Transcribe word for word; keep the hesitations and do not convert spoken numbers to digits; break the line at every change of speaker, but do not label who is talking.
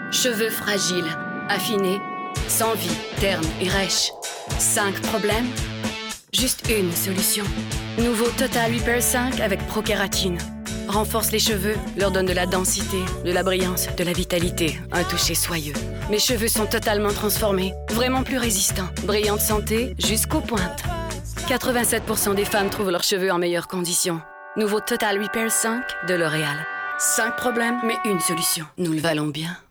Cheveux fragiles, affinés, sans vie, ternes et rêches. Cinq problèmes? Juste une solution. Nouveau Total Repair cinq avec Pro-Kératine. Renforce les cheveux, leur donne de la densité, de la brillance, de la vitalité, un toucher soyeux. Mes cheveux sont totalement transformés, vraiment plus résistants. Brillante santé jusqu'aux pointes. quatre-vingt-sept pour cent des femmes trouvent leurs cheveux en meilleures conditions. Nouveau Total Repair cinq de L'Oréal. Cinq problèmes, mais une solution. Nous le valons bien.